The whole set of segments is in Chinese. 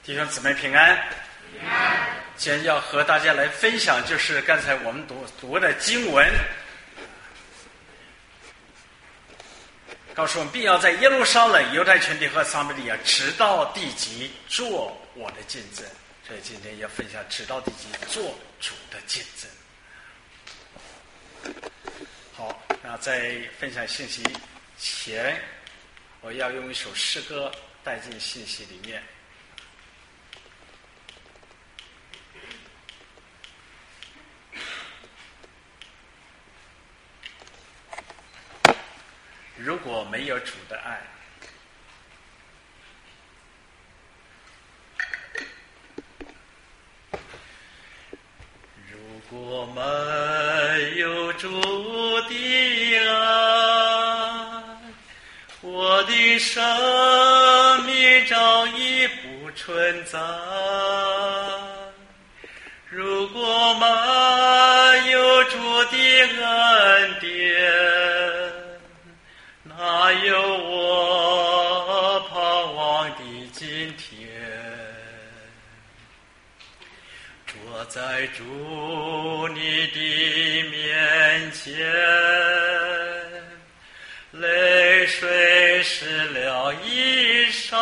弟兄姊妹平安。今天要和大家来分享，就是刚才我们读的经文，告诉我们必要在耶路撒冷、犹太全地和撒玛利亚，直到地极，做我的见证。所以今天要分享直到地极，做主的见证。好，那在分享信息前，我要用一首诗歌带进信息里面。如果没有主的爱，如果没有主的爱，我的生命早已不存在。如果没有主的恩典，哪有我盼望的今天？坐在主你的面前，泪水湿了衣裳，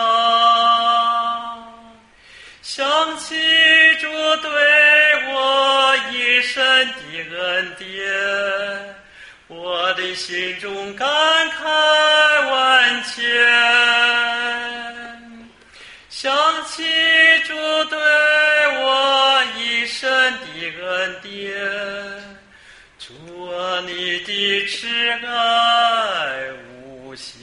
想起主对我一生的恩典，我的心中感慨万千，想起主对我一生的恩典，主啊，你的慈爱无限。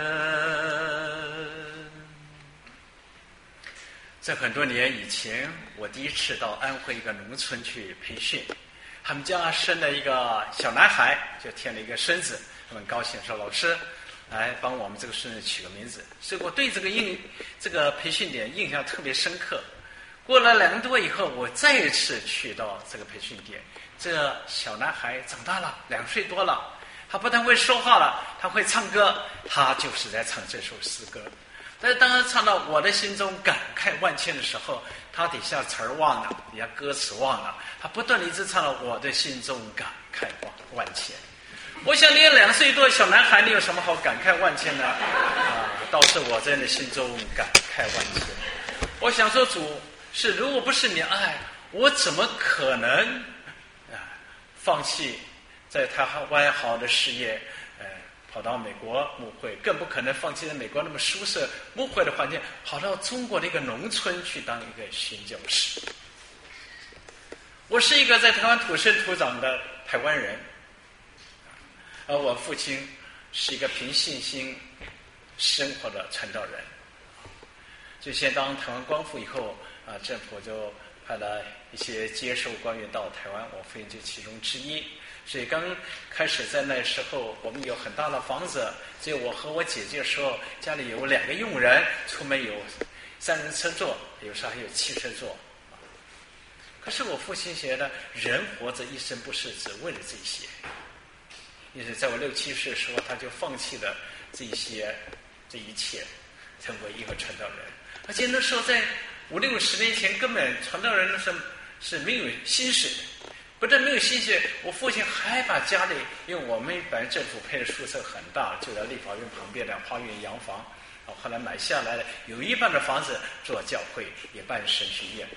在很多年以前，我第一次到安徽一个农村去培训，他们家生了一个小男孩，就添了一个孙子，他们高兴说：“老师，来帮我们这个孙子取个名字。”所以我对这个培训点印象特别深刻。过了2年多以后，我再一次去到这个培训点，这个小男孩长大了，2岁多了，他不但会说话了，他会唱歌，他就是在唱这首诗歌。但是当他唱到我的心中感慨万千的时候，他底下词儿忘了，底下歌词忘了，他不断地一直唱到我的心中感慨万千。我想你2岁多的小男孩，你有什么好感慨万千呢？倒是我在你心中感慨万千。我想说，主是如果不是你爱，我怎么可能放弃在台湾好的事业，跑到美国牧会，更不可能放弃在美国那么舒适牧会的环境，跑到中国的一个农村去当一个宣教士。我是一个在台湾土生土长的台湾人，而我父亲是一个凭信心生活的传道人。就先当台湾光复以后，政府就派了一些接受官员到台湾，我父亲就其中之一。所以刚开始在那时候，我们有很大的房子，只有我和我姐姐的时候，家里有2个佣人，出门有3人车坐，有时候还有汽车坐。可是我父亲觉得，人活着一生不是只为了这些，因此在我6、7岁的时候，他就放弃了这一切，成为一个传道人。而且那时候在50、60年前，根本传道人是没有薪水的。不但没有薪水，我父亲还把家里，因为我们本来政府配的宿舍很大，就在立法院旁边的花园洋房，后来买下来了，有一半的房子做教会，也办神学院，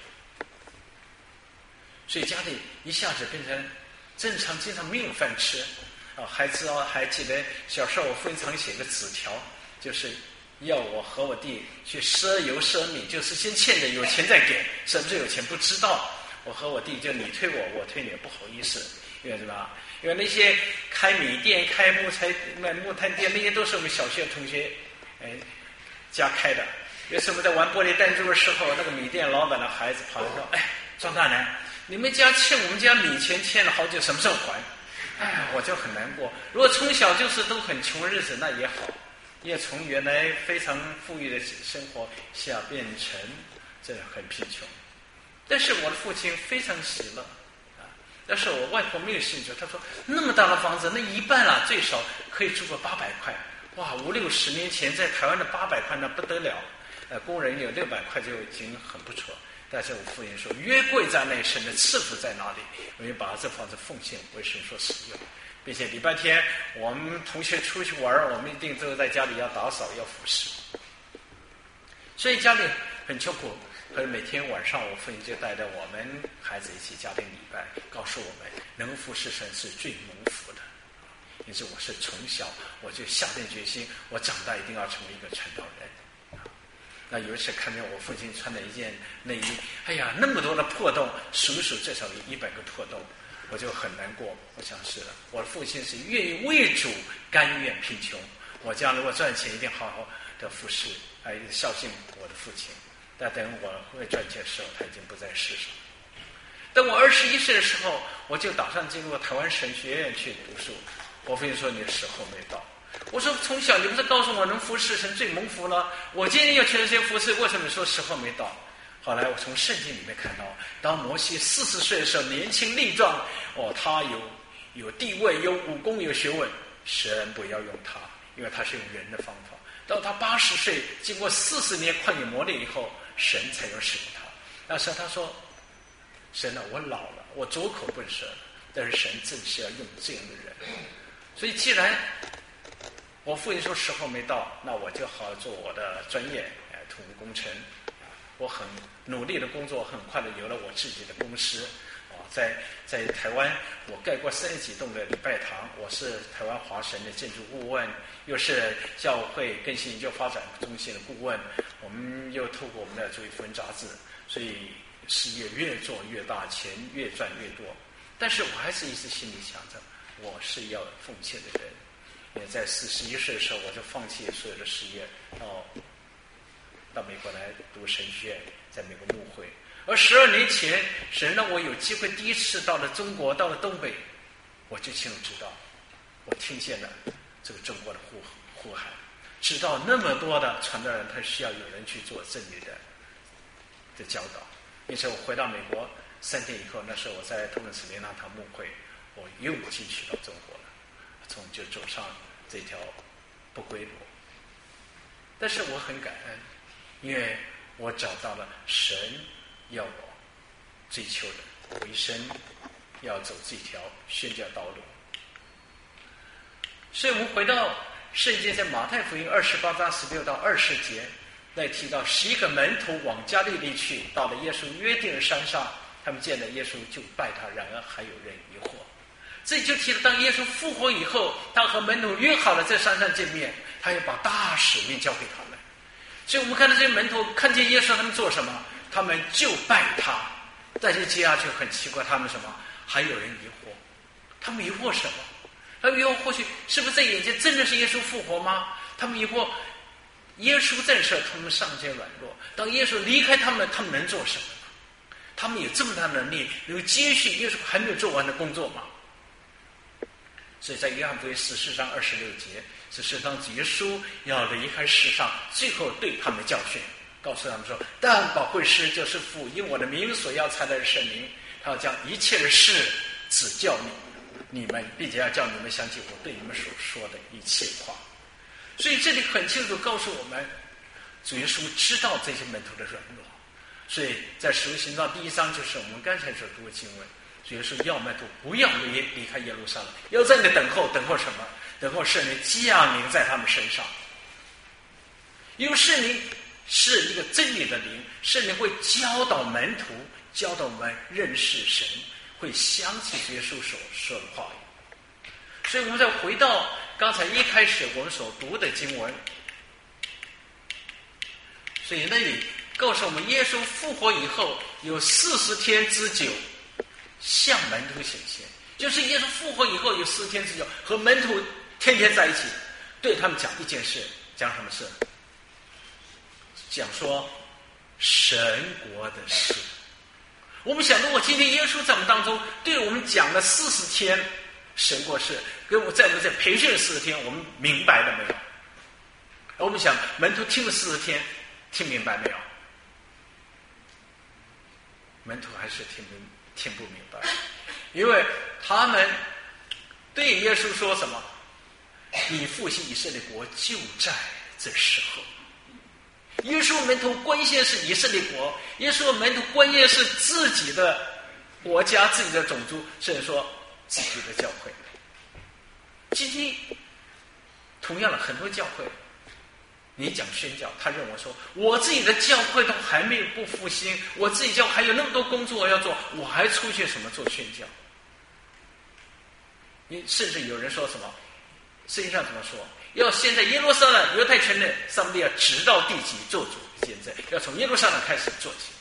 所以家里一下子变成经常没有饭吃。还记得小时候我父亲常写个纸条，就是要我和我弟去赊油赊米，就是先欠着，有钱再给，什么时候有钱不知道。我和我弟就你推我，我推你，不好意思，因为什么？因为那些开米店、开木炭店，那些都是我们小学同学家开的。有次我们在玩玻璃弹珠的时候，那个米店老板的孩子跑来说：“庄大人，你们家欠我们家米钱欠了好久，什么时候还？”我就很难过。如果从小就是都很穷日子，那也好，因为从原来非常富裕的生活下变成这很贫穷。但是我的父亲非常喜乐但是我外婆没有兴趣，她说那么大的房子，那一半最少可以住个800块。哇，50、60年前在台湾的800块那不得了。 工人有600块就已经很不错。但是我父亲说，约柜在内，神的赐福在哪里？我就把这房子奉献为神所使用，并且礼拜天我们同学出去玩，我们一定都在家里要打扫要服侍。所以家里很穷苦，可是每天晚上我父亲就带着我们孩子一起家庭礼拜，告诉我们能服侍神是最蒙福的。因此我是从小我就下定决心，我长大一定要成为一个传道人。那有一次看见我父亲穿的一件内衣，哎呀，那么多的破洞，数最少有100个破洞，我就很难过。我想是的，我的父亲是愿意为主甘愿贫穷，我将如果赚钱一定好好的服侍，孝敬我的父亲。但等我会赚钱的时候，他已经不在世上。等我21岁的时候，我就打算进入台湾神学院去读书。我父亲说你的时候没到。我说从小你不是告诉我能服侍神最蒙福了？我今天要去这些服侍，为什么说时候没到？后来我从圣经里面看到，当摩西40岁的时候，年轻力壮，他有地位、有武功、有学问，神不要用他，因为他是用人的方法。到他80岁，经过40年旷野磨练以后，神才要使用他。那时候他说：“神啊，我老了，我左口不舌了，但是神正是要用这样的人。所以既然我父亲说时候没到，那我就好好做我的专业，土木工程。我很努力的工作，很快的有了我自己的公司。在台湾，我盖过30几栋的礼拜堂，我是台湾华神的建筑顾问，又是教会更新研究发展中心的顾问。我们又透过我们的主义福音杂志，所以事业越做越大，钱越赚越多。但是我还是一直心里想着，我是要奉献的人。也在41岁的时候，我就放弃所有的事业，到美国来读神学院，在美国牧会。而12年前，神让我有机会第一次到了中国，到了东北，我就清楚知道，我听见了这个中国的呼喊，知道那么多的传道人，他需要有人去做真理的教导。因此我回到美国3天以后，那时候我在托伦斯灵粮堂牧会，我又继续到中国了，就走上这条不归路。但是我很感恩，因为我找到了神要我追求的为生，要走这条宣教道路。所以我们回到圣经，在马太福音28章16到20节，那提到11个门徒往加利利去，到了耶稣约定的山上，他们见了耶稣就拜他，然而还有人疑惑。这就提到当耶稣复活以后，他和门徒约好了在山上见面，他要把大使命交给他们。所以我们看到这些门徒看见耶稣，他们做什么？他们就拜他。但是接下去很奇怪，他们什么？还有人疑惑。他们疑惑什么？他们疑惑或许是不是在眼前真的是耶稣复活吗？他们疑惑耶稣在世，他们尚且软弱，当耶稣离开他们，他们能做什么？他们有这么大能力，能接续耶稣还没有做完的工作吗？所以在约翰福音14章26节，这是当耶稣要离开世上，最后对他们的教训，告诉他们说：但宝贵师就是父因我的名所要差来的圣灵，他要将一切的事指教你们，并且要叫你们想起我对你们所说的一切话。所以这里很清楚告诉我们，主耶稣知道这些门徒的软弱。所以在使徒行传第1章，就是我们刚才所读的经文，主耶稣要门徒不要离开耶路撒冷，要在那里等候什么？等候圣灵降临在他们身上。因为圣灵是一个真理的灵，圣灵会教导门徒，教导我们认识神，会想起主耶稣所说的话语。所以我们再回到刚才一开始我们所读的经文，所以那里告诉我们，耶稣复活以后有40天之久向门徒显现，就是耶稣复活以后有40天之久和门徒天天在一起，对他们讲一件事。讲什么事？讲说神国的事。我们想，如果今天耶稣在我们当中对我们讲了40天神国事，跟我在培训了40天，我们明白了没有？我们想，门徒听了40天，听明白没有？门徒还是听不明白，因为他们对耶稣说什么？你复兴以色列国就在这时候。 耶稣门徒关心是以色列国，耶稣门徒关心是自己的国家、自己的种族，甚至说自己的教会。今天同样的很多教会，你讲宣教，他认为说我自己的教会都还没有不复兴，我自己教会还有那么多工作要做，我还出去什么做宣教？甚至有人说什么，圣经上怎么说？要先在耶路撒冷犹太城内，上帝要直到地极做主见证，要从耶路撒冷开始做起。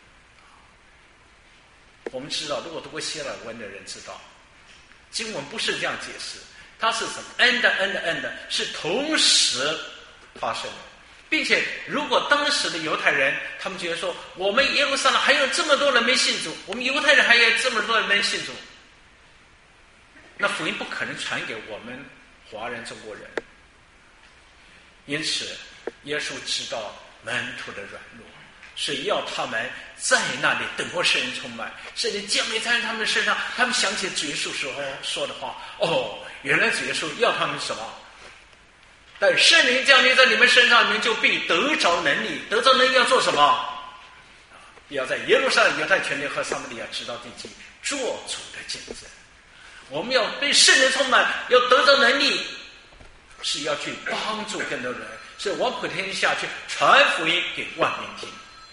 我们知道，如果读过希腊文的人知道，经文不是这样解释，它是什么 ？and 是同时发生的，并且如果当时的犹太人他们觉得说，我们耶路撒冷还有这么多人没信主，我们犹太人还有这么多人没信主，那福音不可能传给我们华人中国人。因此耶稣知道门徒的软弱，所以要他们在那里等候圣灵充满，圣灵降临在他们的身上，他们想起主耶稣时候说的话，原来主耶稣要他们什么？但圣灵降临在你们身上，你们就必得着能力。得着能力要做什么？要在耶路撒冷、犹太全地和撒玛利亚直到地极做主的见证。我们要被圣灵充满，要得着能力，是要去帮助更多人，是往普天下去传福音给万民听。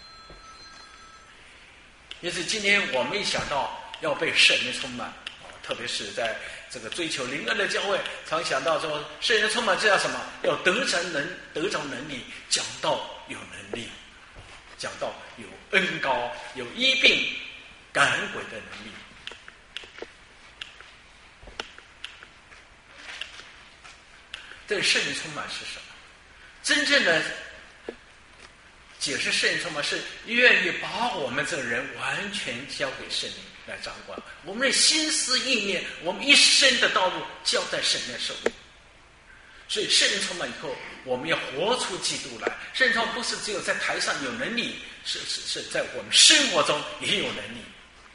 因此今天我们一想到要被圣灵充满，特别是在这个追求灵恩的教会，常想到说圣灵充满这叫什么？要得着能力，讲道有能力，讲道有恩膏，有医病赶鬼的能力。这个圣灵充满是什么？真正的解释圣灵充满是愿意把我们这个人完全交给圣灵来掌管，我们的心思意念，我们一生的道路交在圣灵手里。所以圣灵充满以后，我们要活出基督来。圣灵充满不是只有在台上有能力，是在我们生活中也有能力。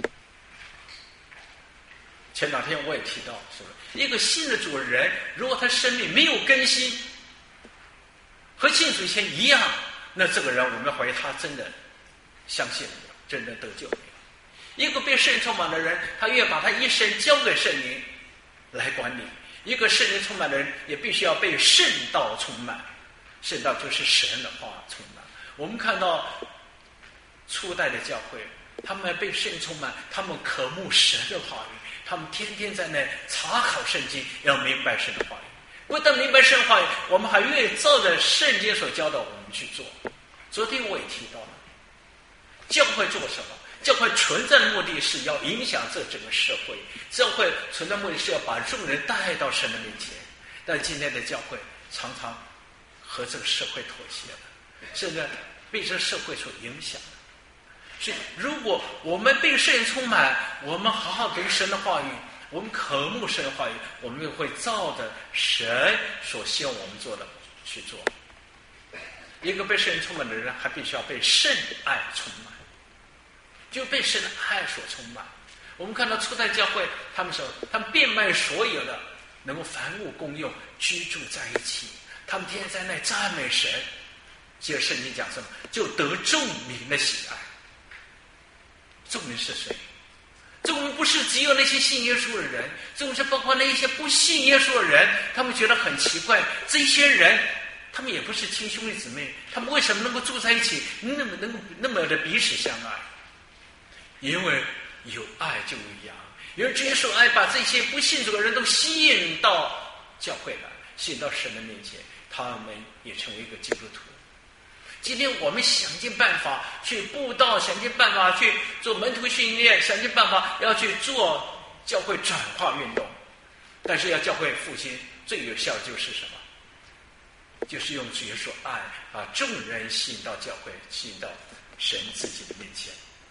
前两天我也提到，是不是一个信的主人，如果他生命没有更新，和信主以前一样，那这个人我们怀疑他真的相信了没有，真的得救没有。一个被圣灵充满的人，他愿意把他一生交给圣灵来管理。一个圣灵充满的人，也必须要被圣道充满。圣道就是神的话充满。我们看到初代的教会，他们被圣灵充满，他们渴慕神的话语，他们天天在那查考圣经，要明白神的话语。不但明白神的话语，我们还愿意照着圣经所教导我们去做。昨天我也提到了，教会做什么？教会存在的目的是要影响这整个社会，教会存在的目的是要把众人带到神的面前。但今天的教会常常和这个社会妥协了，甚至被这个社会所影响了。所以如果我们被圣灵充满，我们好好读神的话语，我们渴慕神的话语，我们就会照着神所希望我们做的去做。一个被圣灵充满的人，还必须要被圣爱充满，就被神的爱所充满。我们看到初代教会，他们变卖所有的，能够凡物公用，居住在一起，他们天天在那赞美神。接着圣经讲什么？就得众民的喜爱。众民是谁？众民不是只有那些信耶稣的人，众民是包括那些不信耶稣的人。他们觉得很奇怪，这些人他们也不是亲兄弟姊妹，他们为什么能够住在一起，那么的彼此相爱？因为有爱就一样，因为耶稣爱把这些不信主的人都吸引到教会来，吸引到神的面前，他们也成为一个基督徒。今天我们想尽办法去布道，想尽办法去做门徒训练，想尽办法要去做教会转化运动。但是要教会复兴，最有效就是什么？就是用主耶稣爱把众人吸引到教会，吸引到神自己的面前。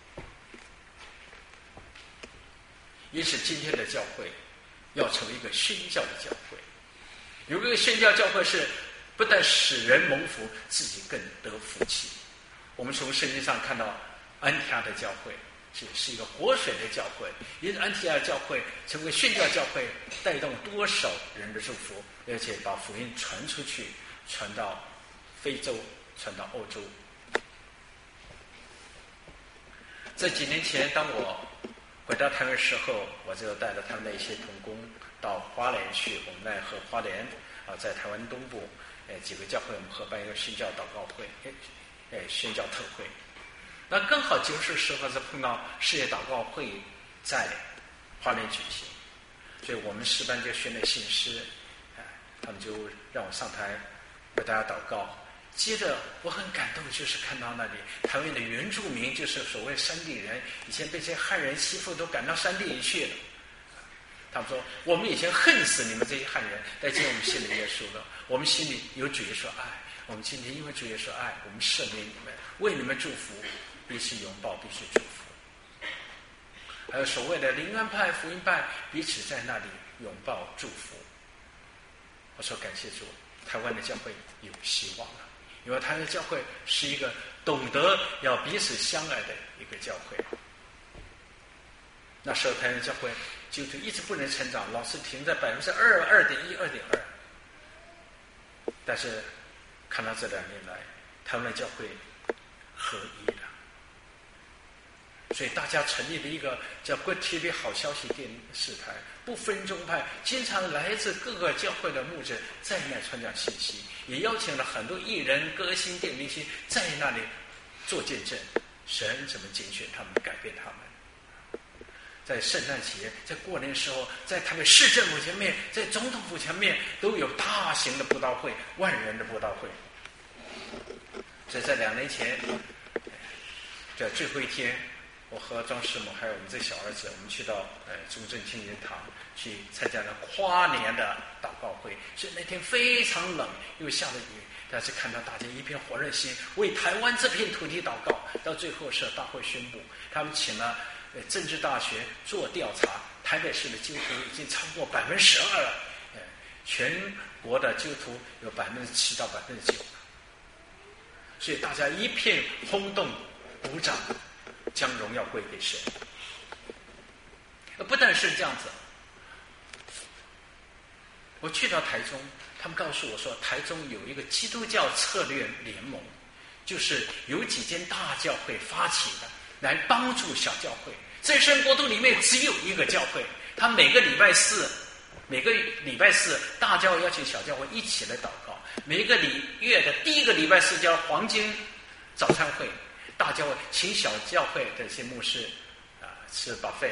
因此今天的教会要成为一个宣教的教会。有一个宣教教会是不但使人蒙福，自己更得福气。我们从圣经上看到安提阿的教会是一个活水的教会，因此安提阿教会成为宣教教会，带动多少人的祝福，而且把福音传出去，传到非洲、 传到欧洲。这几年前，当我回到台湾时候，我就带着他们的一些同工到花莲去，我们来和花莲在台湾东部几个教会，我们合办一个宣教祷告会，宣教特会。那刚好结束时候是碰到世界祷告会在花莲举行，所以我们诗班就选了信诗，他们就让我上台为大家祷告。接着我很感动，就是看到那里台湾的原住民，就是所谓山地人，以前被这些汉人欺负，都赶到山地里去了。他们说我们以前恨死你们这些汉人，但今天我们信了耶稣了，我们心里有主耶稣爱，我们今天因为主耶稣爱，我们赦免你们，为你们祝福，彼此拥抱，彼此祝福。还有所谓的灵恩派、福音派，彼此在那里拥抱祝福。我说感谢主，台湾的教会有希望了，因为台湾的教会是一个懂得要彼此相爱的一个教会。那时候台湾教会就一直不能成长，老是停在2%、2.1%、2.2%。但是看到这2年来，台湾的教会合一了，所以大家成立了一个叫 Good TV 好消息电视台，不分宗派，经常来自各个教会的牧者在那传讲信息，也邀请了很多艺人、歌星、电明星在那里做见证，神怎么拣选他们，改变他们。在圣诞节，在过年的时候，在台北市政府前面，在总统府前面，都有大型的布道会，万人的布道会。所以在2年前，在最后一天，我和庄师母还有我们这小儿子，我们去到中正青年堂去参加了跨年的祷告会。所以那天非常冷，又下了雨，但是看到大家一片火热心，为台湾这片土地祷告。到最后是大会宣布，他们请了政治大学做调查，台北市的基督徒已经超过12%了，全国的基督徒有7%到9%，所以大家一片轰动，鼓掌，将荣耀归给神。不但是这样子，我去到台中，他们告诉我说，台中有一个基督教策略联盟，就是有几间大教会发起的，来帮助小教会。在神国度里面只有一个教会，他每个礼拜四大教会邀请小教会一起来祷告，每个月的第一个礼拜四叫黄金早餐会，大教会请小教会的一些牧师吃 buffet。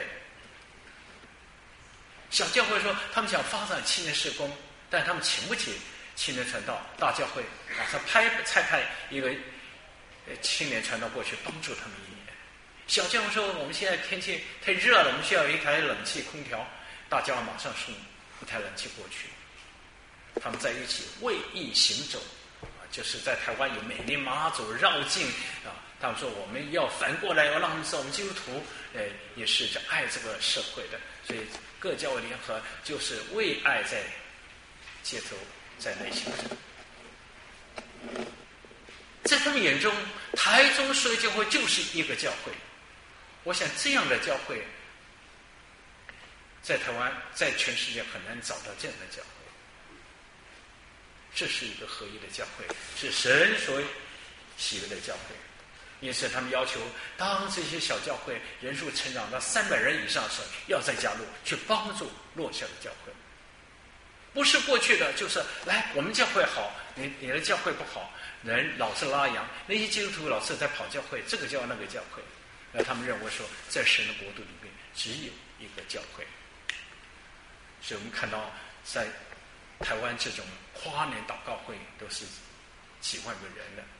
小教会说他们想发展青年事工，但他们请不起青年传道，大教会马上差派一个青年传道过去帮助他们1年。小教会说我们现在天气太热了，我们需要一台冷气空调，大教会马上送一台冷气过去。他们在一起为义行走，就是在台湾有美丽马祖绕境他们说我们要反过来，要让他们知道我们基督徒也是爱这个社会的，所以各教会联合就是为爱在街头，在内行走。在他们眼中，台中社教会就是一个教会。我想这样的教会在台湾，在全世界很难找到这样的教会。这是一个合一的教会，是神所喜悦的教会。因此他们要求，当这些小教会人数成长到300人以上时，要再加入，去帮助弱小的教会。不是过去的就是来我们教会好，你的教会不好，人老是拉羊，那些基督徒老是在跑教会，这个教那个教会。他们认为说，在神的国度里面只有一个教会。所以我们看到在台湾这种跨年祷告会都是几万个人的。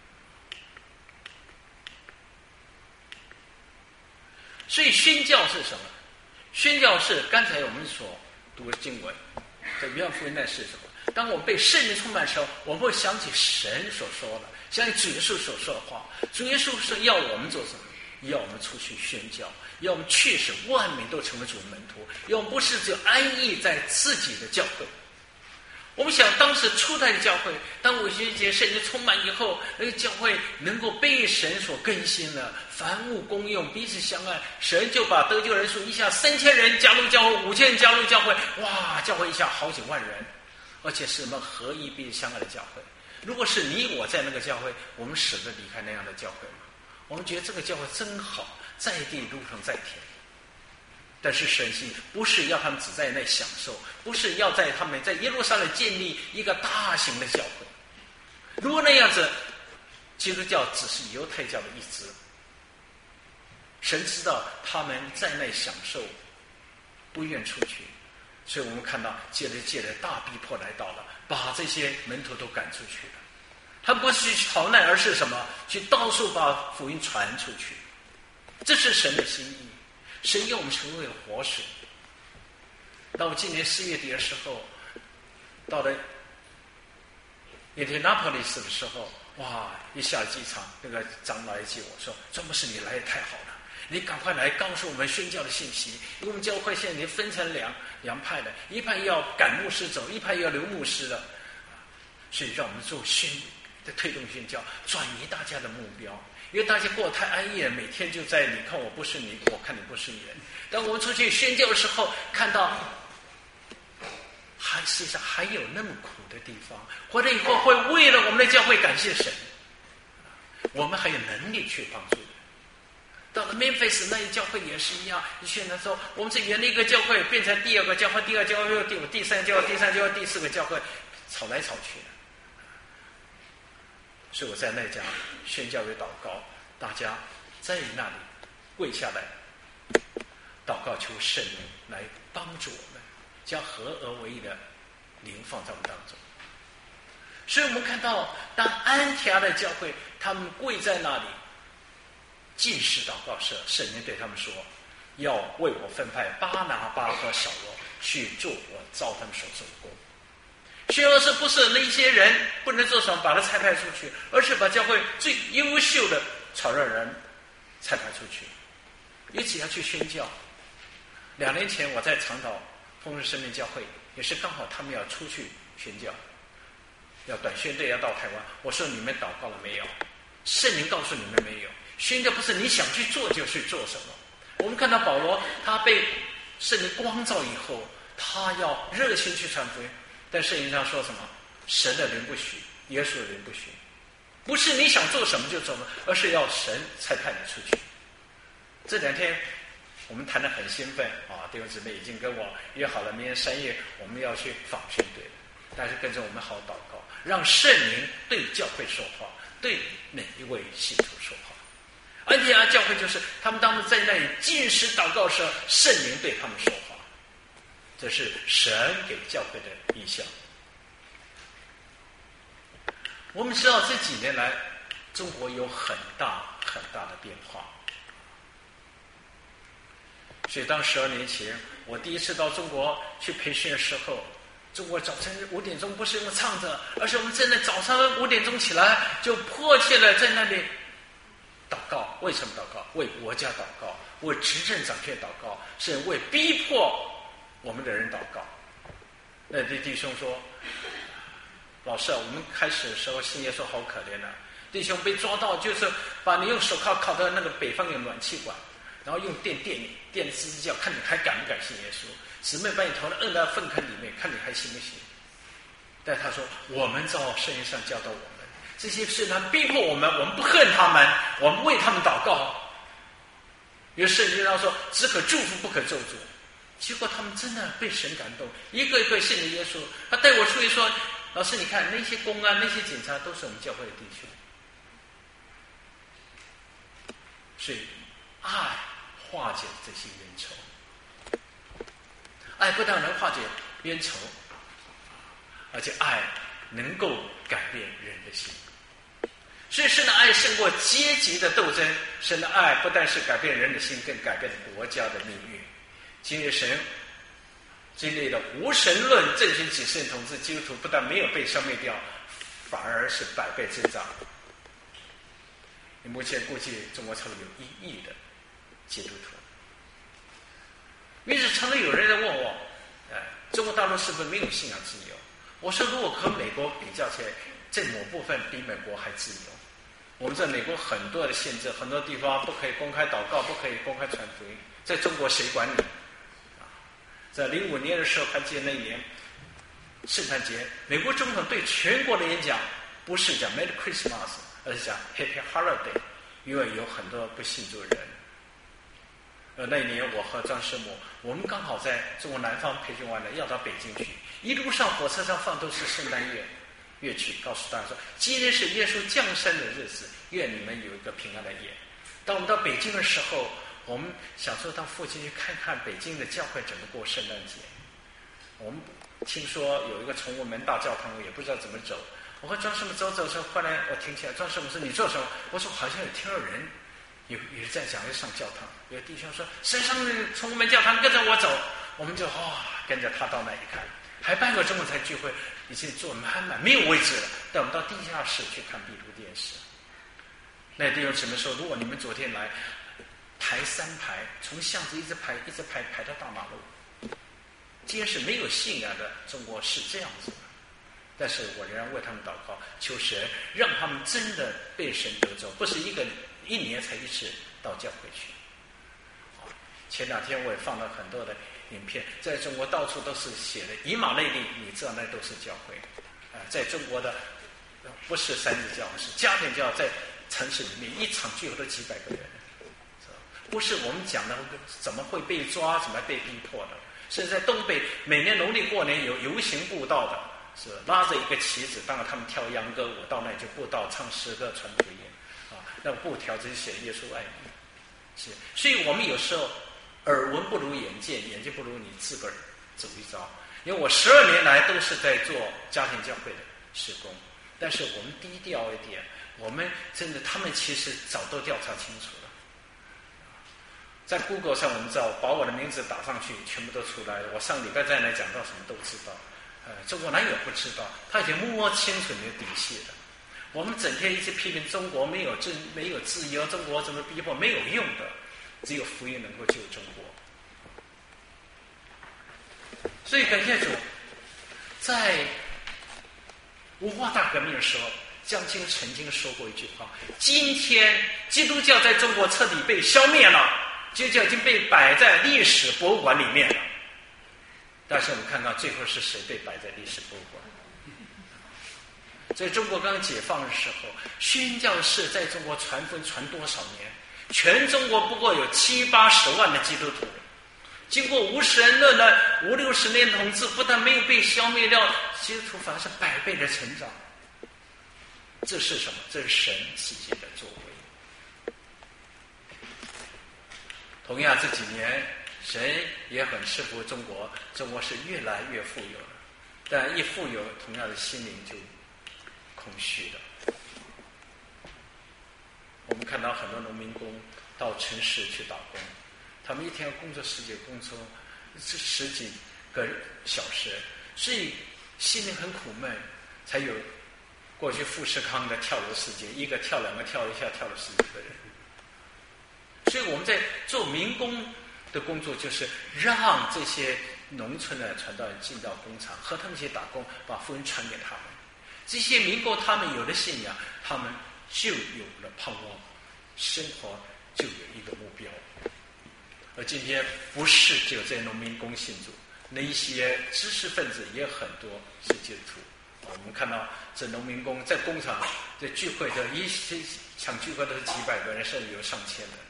所以宣教是什么？宣教是刚才我们所读的经文，在约翰福音那是什么？当我们被圣灵充满的时候，我们会想起神所说的，想起主耶稣所说的话。主耶稣是要我们做什么？要我们出去宣教，要我们去使万民都成为主的门徒，要我们不是只有安逸在自己的教会。我们想当时初代的教会，当五旬节圣灵充满以后，那个教会能够被神所更新了，凡物公用，彼此相爱，神就把得救人数一下3000人加入教会，5000人加入教会，哇，教会一下好几万人，而且是我们合一彼此相爱的教会。 如果是你我在那个教会，我们舍得离开那样的教会吗？我们觉得这个教会真好，在地如同在天。但是神心不是要他们只在那享受，不是要在他们在耶路撒冷建立一个大型的教会。如果那样子，基督教只是犹太教的一支。神知道他们在那享受，不愿出去，所以我们看到借着大逼迫来到了，把这些门徒都赶出去了。他不是去逃难，而是什么？去到处把福音传出去。这是神的心意。神给我们成为了活水。到我今年4月底的时候，到了Indianapolis的时候，哇！一下机场，那个长老来接我说：“詹姆斯，你来也太好了，你赶快来告诉我们宣教的信息。因为我们教会现在已经分成两派了，一派要赶牧师走，一派要留牧师了。所以让我们做推动宣教，转移大家的目标。因为大家过得太安逸了，每天就在你看我不是你，我看你不是人。当我们出去宣教的时候，看到世界上还有那么苦的地方，回来以后会为了我们的教会感谢神，我们还有能力去帮助人。到了 Memphis 那一教会也是一样，现在说我们这原来一个教会变成第二个教会，第二教会又第三教会，第三教会第四个教会，吵来吵去的。所以我在那家宣教会祷告，大家在那里跪下来祷告，求圣灵来帮助我们，将合而为一的灵放在我们当中。所以我们看到，当安提阿的教会他们跪在那里禁食祷告时，圣灵对他们说：“要为我分派巴拿巴和扫罗去做我召他们所做的工。”宣教士不是那些人不能做什么把他差派出去，而是把教会最优秀的传道人差派出去，一起要去宣教。2年前我在长岛丰盛生命教会，也是刚好他们要出去宣教，要短宣队要到台湾。我说：“你们祷告了没有？圣灵告诉你们没有？宣教不是你想去做就去做什么。”我们看到保罗，他被圣灵光照以后，他要热心去传福音。但圣经上说什么？神的灵不许，耶稣的灵不许。不是你想做什么就做什么，而是要神才派你出去。这2天我们谈得很兴奋啊！弟兄姊妹已经跟我约好了，明年3月我们要去访宣队，但是跟着我们好祷告，让圣灵对教会说话，对每一位信徒说话。安提阿教会就是他们当时在那里禁食祷告时，圣灵对他们说话，这是神给教会的意象。我们知道这几年来，中国有很大很大的变化。所以当12年前我第一次到中国去培训的时候，中国早晨5点钟不是用唱着，而是我们真的早上5点钟起来，就迫切的在那里祷告。为什么祷告？为国家祷告，为执政掌权祷告，是为逼迫我们的人祷告。那对弟兄说：“老师啊，我们开始的时候信耶稣好可怜啊，弟兄被抓到就是把你用手铐铐到那个北方有暖气管，然后用电你，电吱吱叫，看你还敢不敢信耶稣。姊妹把你投到恶的粪坑里面，看你还信不信。”但他说：“我们照圣经上教导我们，这些事他逼迫我们，我们不恨他们，我们为他们祷告。因为圣经上说，只可祝福不可咒诅。”结果他们真的被神感动，一个一个信了耶稣。他带我出去说：“老师，你看那些公安、那些警察都是我们教会的弟兄。”所以爱化解这些冤仇，爱不但能化解冤仇，而且爱能够改变人的心。所以神的爱胜过阶级的斗争，神的爱不但是改变人的心，更改变国家的命运。今日神经历了无神论振兴几十年统治，基督徒不但没有被消灭掉，反而是100倍增长。目前估计中国差不多有1亿的基督徒。于是常常有人在问我：“中国大陆是不是没有信仰自由？”我说：“如果和美国比较起来，在某部分比美国还自由。我们在美国很多的限制，很多地方不可以公开祷告，不可以公开传福音。在中国谁管你？”在05年的时候，还记得那一年圣诞节，美国总统对全国的演讲， 不是讲 Merry Christmas， 而是讲 Happy Holiday， 因为有很多不信主人。那一年我和张师母，我们刚好在中国南方培训完了，要到北京去，一路上火车上放都是圣诞乐曲，告诉大家说，今天是耶稣降生的日子，愿你们有一个平安的夜。当我们到北京的时候，我们想说到附近去看看北京的教会怎么过圣诞节。我们听说有一个崇文门大教堂，我也不知道怎么走。我和庄师傅走的时候，后来我听起来，庄师傅说你做什么？我说好像有听到人有在讲要上教堂。有弟兄说山上崇文门教堂，跟着我走。我们就跟着他到那里看，还半个中午才聚会，已经坐满没有位置了。带我们到地下室去看闭路电视。那弟兄姊妹说，如果你们昨天来，排3排，从巷子一直排到大马路。今天是没有信仰的中国是这样子的，但是我仍然为他们祷告，求神让他们真的被神得着，不是一年才一次到教会去。前2天我也放了很多的影片，在中国到处都是写的以马内利，你知道那都是教会。在中国的不是3日教，是家庭教，在城市里面一场聚会都几百个人，不是我们讲的怎么会被抓，怎么被逼迫的。是在东北每年农历过年有游行布道的，是拉着一个旗子，当然他们跳秧歌舞，到那里就布道唱诗歌传福音那个布条就是写耶稣爱你。是，所以我们有时候耳闻不如眼见，眼见不如你自个儿走一遭。因为我12年来都是在做家庭教会的事工，但是我们低调一点，我们真的他们其实早都调查清楚了。在 Google 上我们知道，把我的名字打上去，全部都出来了。我上礼拜再来讲到什么都知道。中国哪有不知道？他已经摸清楚你的底细了。我们整天一直批评中国没有自由，中国怎么逼迫，没有用的，只有福音能够救中国。所以感谢主，在文化大革命的时候，江青曾经说过一句话：今天基督教在中国彻底被消灭了，基督教已经被摆在历史博物馆里面了。但是我们看到最后是谁被摆在历史博物馆？在中国刚解放的时候，宣教士在中国传福音传多少年？全中国不过有70-80万的基督徒。经过无神论的50-60年统治，不但没有被消灭掉，基督徒反而是100倍的成长。这是什么？这是神自己的作为。同样这几年，神也很赐福中国，中国是越来越富有了。但一富有，同样的心灵就空虚的。我们看到很多农民工到城市去打工，他们一天要工作10几工作10几个小时，所以心里很苦闷。才有过去富士康的跳楼事件，一个跳2个跳一下跳了10几个人。所以我们在做民工的工作，就是让这些农村的传道人进到工厂，和他们一起打工，把福音传给他们。这些民工他们有了信仰，他们就有了盼望，生活就有一个目标。而今天不是只有这些农民工信主，那一些知识分子也很多是基督徒。我们看到这农民工在工厂的聚会的一场聚会都是几百个人，甚至有上千人。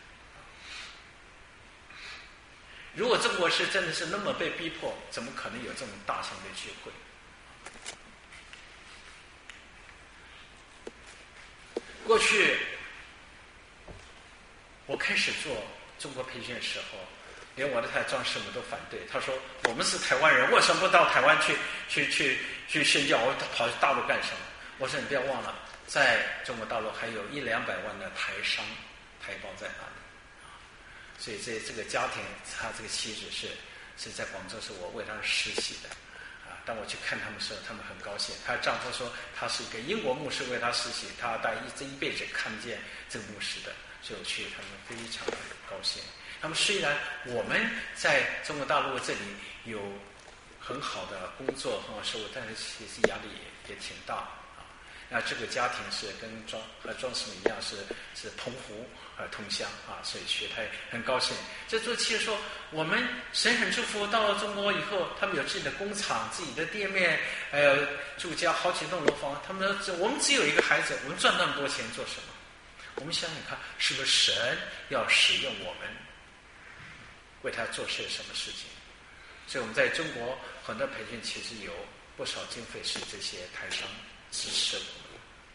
如果中国是真的是那么被逼迫，怎么可能有这种大型的聚会？过去我开始做中国培训的时候，连我的太太庄师母都反对。他说：“我们是台湾人，为什么不到台湾去宣教？我跑去大陆干什么？”我说：“你不要忘了，在中国大陆还有100-200万的台商、台胞在那里。”所以这个家庭，他这个妻子是在广州，是我为他实习的。当我去看他们的时候，他们很高兴。她的丈夫说他是一个英国牧师为他实习，他大概这一辈子看不见这个牧师的，所以我去，他们非常的高兴。他们虽然我们在中国大陆这里有很好的工作、很好收入，但是其实压力也挺大那这个家庭是跟庄思敏一样是澎湖同乡啊，所以去他也很高兴。这做企业说，我们神很祝福，到了中国以后，他们有自己的工厂、自己的店面，住家好几栋楼房。他们说，我们只有一个孩子，我们赚那么多钱做什么？我们想想看，是不是神要使用我们，为他做些什么事情？所以我们在中国很多培训其实有不少经费是这些台商支持我们。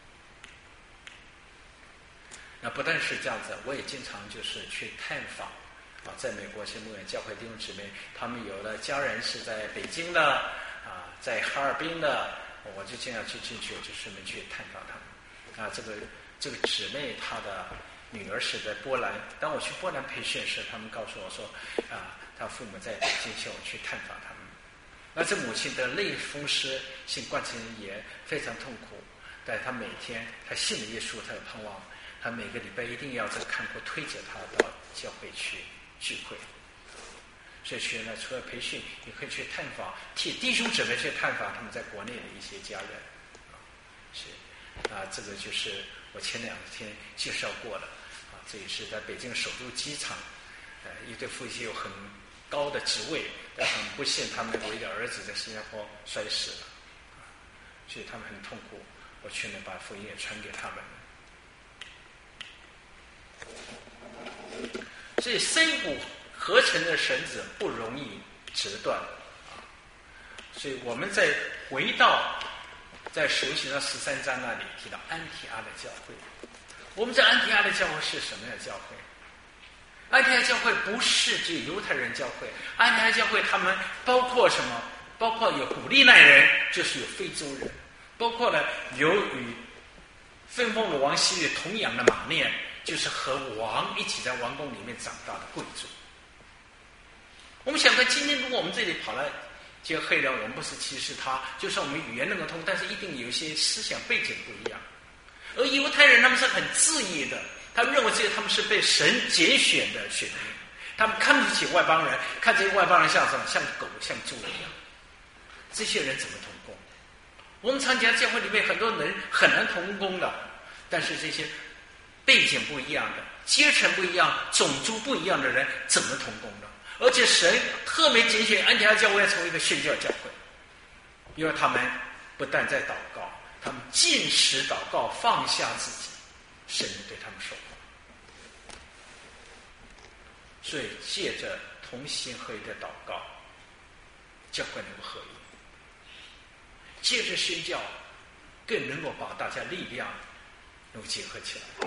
那不但是这样子，我也经常就是去探访啊，在美国一些牧养教会弟兄姊妹，他们有的家人是在北京的啊，在哈尔滨的，我就经常去进去，我就顺便去探访他们啊。这个姊妹她的女儿是在波兰，当我去波兰培训时，他们告诉我说啊，她父母在北京，请我去探访他们。那这母亲得类风湿性冠心炎，非常痛苦，但她每天她信了耶稣，她有盼望，她每个礼拜一定要在看过推着她到教会去聚会。所以学呢，除了培训，也可以去探访，替弟兄姊妹去探访他们在国内的一些家人。这个就是我前2天介绍过了啊，这也是在北京首都机场，一对夫妻有很高的职位，但很不幸，他们唯一的儿子在新加坡摔死了，所以他们很痛苦。我去呢，把福音也传给他们。所以3股合成的绳子不容易折断啊，所以我们再回到在使徒行传13章那里提到安提阿的教会。我们在安提阿的教会是什么样的教会？安提阿教会不是只有犹太人教会，安提阿教会他们包括什么？包括有古利奈人，就是有非洲人，包括了有与分封的王希律同养的马念，就是和王一起在王宫里面长大的贵族。我们想看，今天如果我们这里跑来这个黑人，我们不是歧视他，就算我们语言能够通，但是一定有一些思想背景不一样。而犹太人他们是很自意的，他们认为他们是被神拣选的选民，他们看不起外邦人，看这些外邦人像什么？像狗像猪一样。这些人怎么同工？我们参加教会里面很多人很难同工的，但是这些背景不一样的、阶层不一样、种族不一样的人怎么同工呢？而且神特别拣选安提阿教会成为一个宣教教会，因为他们不但在祷告，他们禁食祷告，放下自己，神对他们说话。所以借着同心合一的祷告，教会能够合一；借着宣教，更能够把大家力量能够结合起来。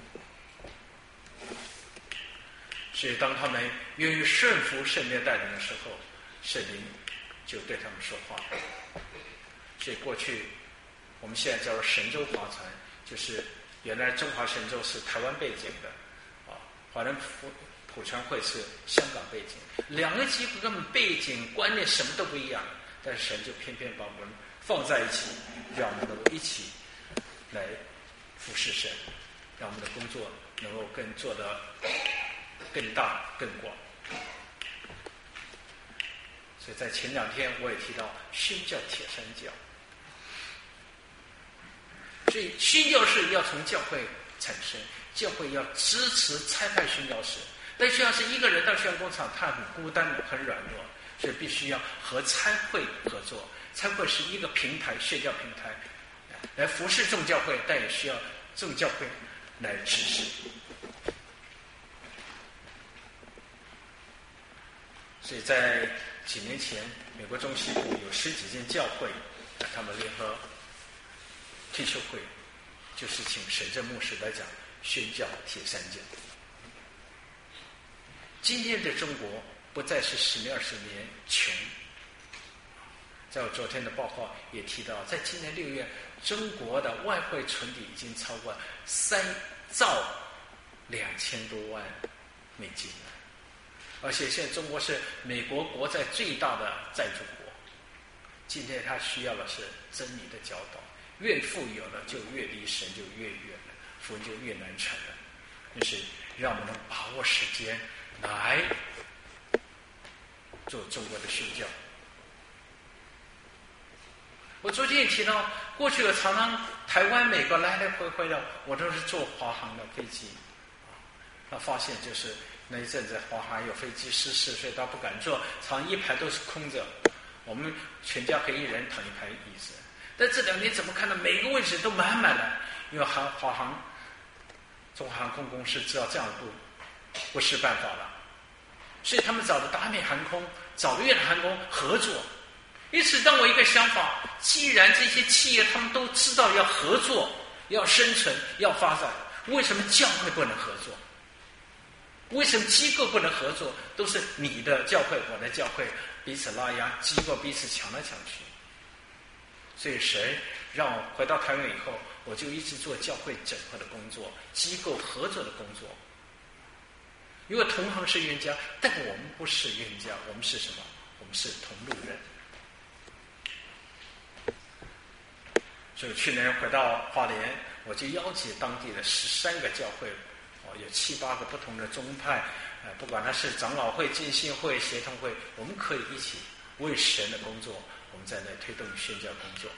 所以当他们愿意顺服圣灵带领的时候，圣灵就对他们说话。所以过去我们现在叫做神州华传，就是原来中华神州是台湾背景的啊，华人普传会是香港背景，两个机构根本背景观念什么都不一样，但是神就偏偏把我们放在一起，让我们能够一起来服侍神，让我们的工作能够做得更大更广。所以在前2天我也提到宣教铁三角，所以宣教士要从教会产生，教会要支持差派宣教士。但宣教士一个人到宣教工厂，他很孤单很软弱，所以必须要和差会合作。差会是一个平台，宣教平台，来服侍众教会，但也需要众教会来支持。所以在几年前，美国中西部有10几间教会，他们联合退休会，就是请神政牧师来讲宣教铁三角。今天的中国不再是10年20年穷，在我昨天的报告也提到，在今年6月，中国的外汇存底已经超过3兆2000多万美金了。而且现在中国是美国国债最大的债主国，今天他需要的是真理的教导，越富有了就越离神就越远了，福音就越难传了。就是让我们能把握时间来做中国的宣教。 我昨天也提到，过去我常常台湾、美国来来回回的，我都是坐华航的飞机。那发现就是那一阵子华航有飞机失事，所以他不敢坐，常一排都是空着，我们全家可以一人躺一排椅子。但这2年怎么看到每个位置都满满的？因为华航、中华航空公司知道这样不是办法了，所以他们找的达美航空、找的越南航空合作。因此，让我一个想法：既然这些企业他们都知道要合作、要生存、要发展，为什么教会不能合作？为什么机构不能合作？都是你的教会、我的教会彼此拉压，机构彼此抢来抢去。所以神让我回到台湾以后，我就一直做教会整合的工作，机构合作的工作。因为同行是冤家，但我们不是冤家，我们是什么？我们是同路人。所以去年回到花莲，我就邀请当地的13个教会，有7、8个不同的宗派，不管它是长老会、浸信会、协同会，我们可以一起为神的工作，我们在那推动宣教工作。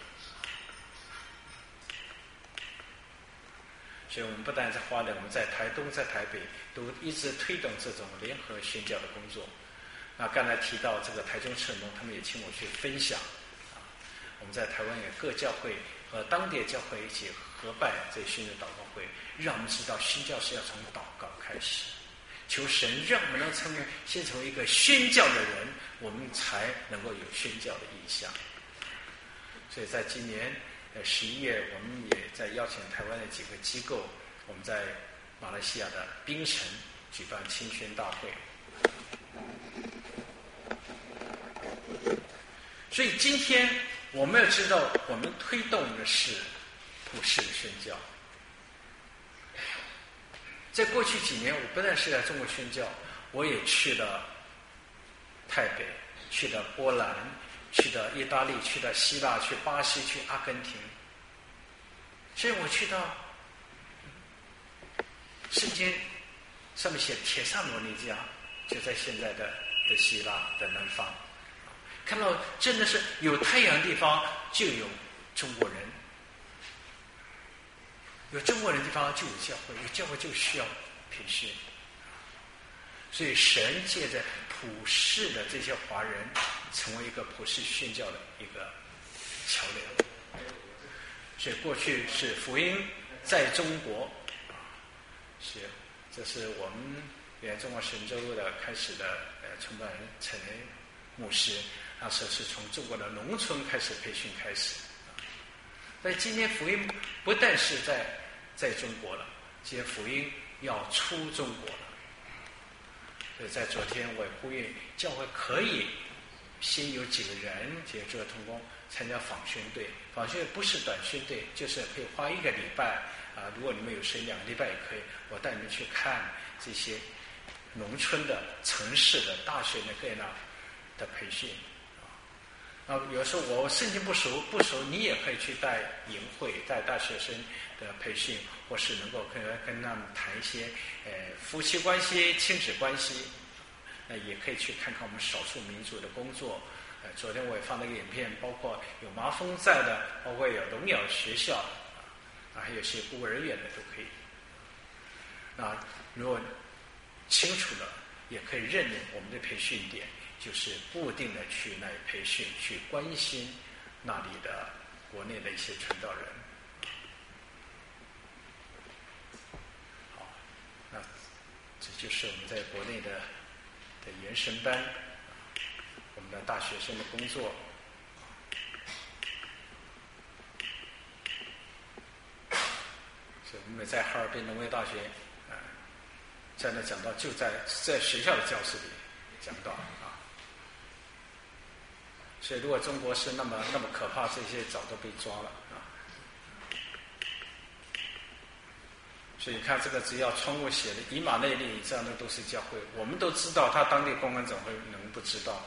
所以我们不但在花莲，我们在台东、在台北都一直推动这种联合宣教的工作。那刚才提到这个台中圣农，他们也请我去分享。我们在台湾有各教会和当地的教会一起合办这宣教祷告会，让我们知道宣教是要从祷告开始，求神让我们能先成为一个宣教的人，我们才能够有宣教的意向。所以在今年11月，我们也在邀请台湾的几个机构，我们在马来西亚的槟城举办青宣大会。所以今天我们要知道，我们推动的是普世的宣教。在过去几年，我不但是在中国宣教，我也去了台北，去了波兰，去了意大利，去了希腊，去巴西，去阿根廷。所以我去到圣经上面写帖撒罗尼迦，就在现在的希腊的南方，看到真的是有太阳的地方就有中国人，有中国人的地方就有教会，有教会就需要培训。所以神借着普世的这些华人，成为一个普世宣教的一个桥梁。所以过去是福音在中国，这是我们中国神州的开始的创办人陈牧师，那时候是从中国的农村开始培训开始。但今天福音不但是在中国了，今天福音要出中国了。所以在昨天我也呼吁教会可以先有几个人接触同工参加访宣队，访宣队不是短宣队，就是可以花1个礼拜如果你们有时间2个礼拜也可以，我带你们去看这些农村的、城市的、大学的各样的培训。有时候我圣经不熟，你也可以去带营会、带大学生的培训，或是能够跟他们谈一些夫妻关系、亲子关系。也可以去看看我们少数民族的工作。昨天我也放了一个影片，包括有麻风在的，包括有聋哑学校，还有些孤儿院的都可以。如果清楚了，也可以认领我们的培训点，就是固定的去那里培训，去关心那里的国内的一些传道人。好，那这就是我们在国内的研神班，我们的大学生的工作。所以我们在哈尔滨农业大学在那讲到，就在学校的教室里讲到所以如果中国是那么可怕，这些早都被抓了所以你看这个，只要窗户写的以马内利，这样的都是教会，我们都知道，他当地公安怎么会能不知道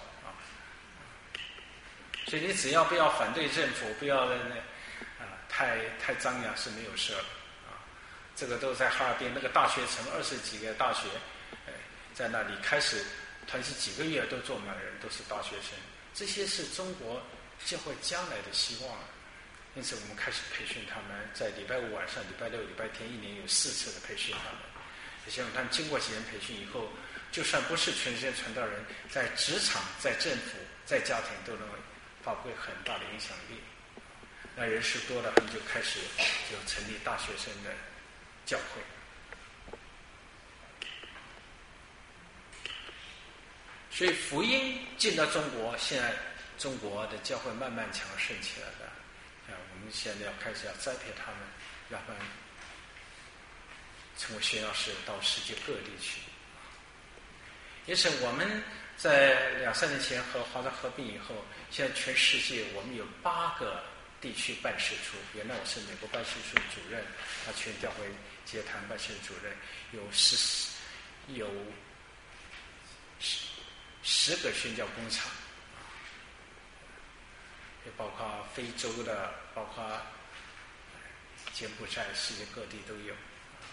所以你只要不要反对政府，不要太张扬，是没有事的这个都在哈尔滨那个大学城20几个大学，在那里开始团契几个月都坐满人，都是大学生。这些是中国教会将来的希望。因此，我们开始培训他们，在礼拜五晚上、礼拜六、礼拜天，一年有4次的培训他们。希望他们经过几年培训以后，就算不是全世界传道人，在职场、在政府、在家庭都能发挥很大的影响力。那人数多了，他们就开始就成立大学生的教会。所以福音进到中国，现在中国的教会慢慢强盛起来了。我们现在开始要栽培他们，让他们成为宣教士到世界各地去。因此，我们在2-3年前和华沙合并以后，现在全世界我们有8个地区办事处。原来我是美国办事处主任，全教会接谈办事处主任，有10个宣教工厂。也包括非洲的，包括柬埔寨，世界各地都有。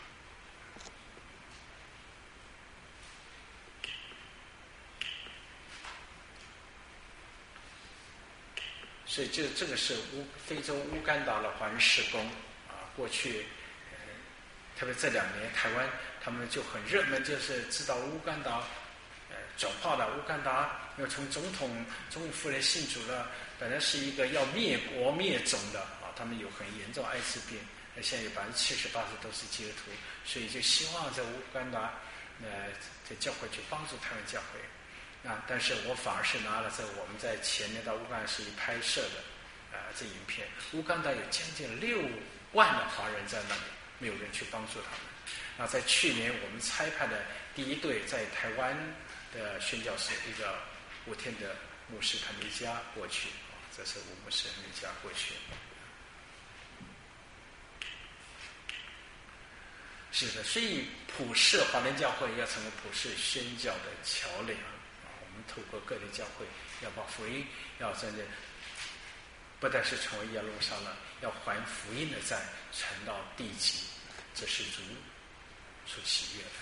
所以这个是非洲乌干达的华人事工过去特别这2年，台湾他们就很热门，就是知道乌干达转化了。乌干达要从总统夫人信主了，本来是一个要灭国灭种的他们有很严重艾滋病，现在有78%都是基督徒，所以就希望在乌干达在教会去帮助台湾教会。但是我反而是拿了我们在前年到乌干达是拍摄的这影片。乌干达有将近6万的华人在那里，没有人去帮助他们。在去年我们差派的第一队在台湾的宣教士，一个5天的牧师他们一家过去，这是吴牧师他们一家过去。是的，所以普世华人教会要成为普世宣教的桥梁。我们透过各地教会，要把福音要真的不但是成为耶路撒冷，要还福音的债，传到地极，这是主所喜悦的。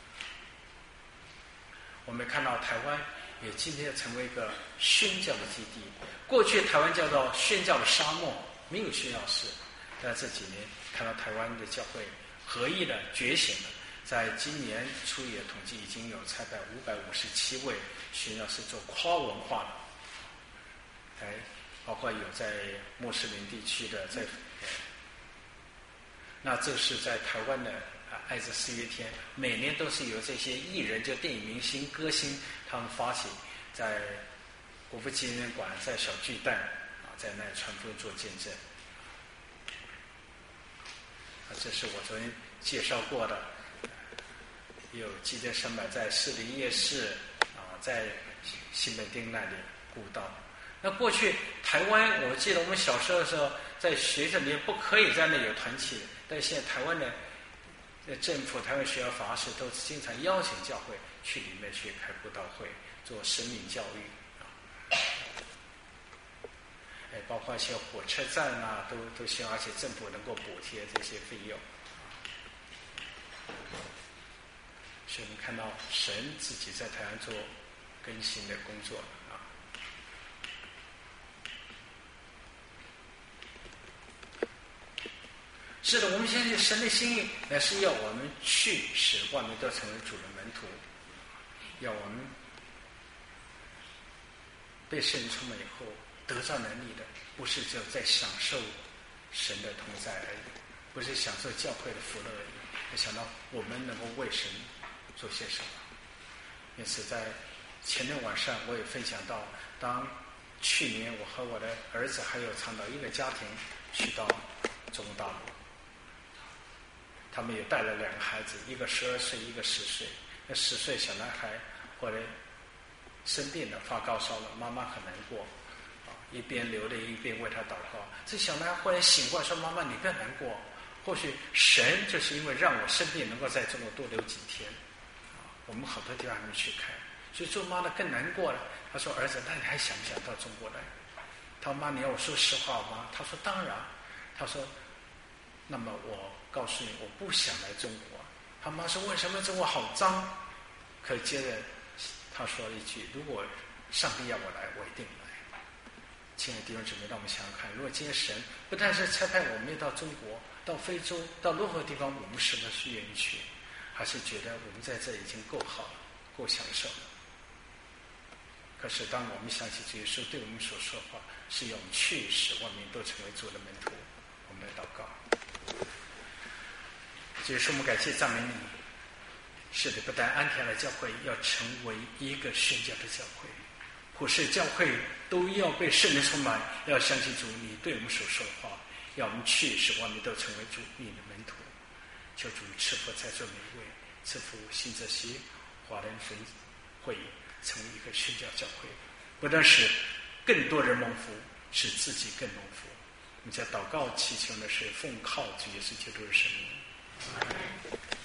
我们看到台湾也今天成为一个宣教的基地。过去台湾叫做宣教的沙漠，没有宣教士，但这几年看到台湾的教会合一的觉醒了。在今年初也统计，已经有差派557位宣教士做跨文化的，包括有在穆斯林地区的，那这是在台湾的爱之4月天，每年都是由这些艺人，就电影明星、歌星，他们发起，在国父纪念馆、在小巨蛋在那传福音做见证。这是我昨天介绍过的。有基督山脉在士林夜市在西门町那里布道。那过去台湾，我记得我们小时候的时候，在学校里面不可以在那有团契，但是现在台湾的政府、台湾学校法师都经常邀请教会去里面去开布道会，做生命教育包括一些火车站都希望，而且政府能够补贴这些费用。所以我们看到神自己在台湾做更新的工作是的，我们相信神的心意乃是要我们去使万民都成为主的门徒，要我们被圣灵充满以后得到能力的，不是只有在享受神的同在而已，不是享受教会的福乐而已，要想到我们能够为神做些什么。因此在前天晚上我也分享到，当去年我和我的儿子还有长岛一个家庭去到中国大陆，他们也带了2个孩子，一个12岁，一个10岁。那10岁小男孩后来生病了，发高烧了，妈妈很难过一边流泪一边为他祷告。这小男孩后来醒过来说：“妈妈，你不要难过，或许神就是因为让我生病能够在中国多留几天我们好多地方还没去看，所以做妈的更难过了。他说：儿子，那你还想不想到中国来？他说：妈，你要我说实话吗？他说：当然。他说：那么我告诉你，我不想来中国。他妈说：为什么中国好脏？可接着他说了一句：如果上帝要我来，我一定来。 亲爱的弟兄姊妹，让我们想想看，如果今天神不但是差派我们到中国、到非洲、到任何地方，我们是不是愿意去？还是觉得我们在这已经够好了，够享受了？可是当我们想起主耶稣对我们所说的话，是要我们去使万民都成为主的门徒，我们来祷告。主耶稣，我们感谢赞美你。是的，不但安提阿的教会要成为一个宣教的教会，普世教会都要被圣灵充满，要相信主你对我们所说的话，要我们去使万民都成为主你的门徒。求主赐福在座每一位，赐福新泽西华人分会成为一个宣教教会，不但是更多人蒙福，使自己更蒙福。我们在祷告祈求的是奉靠主耶稣基督的圣名。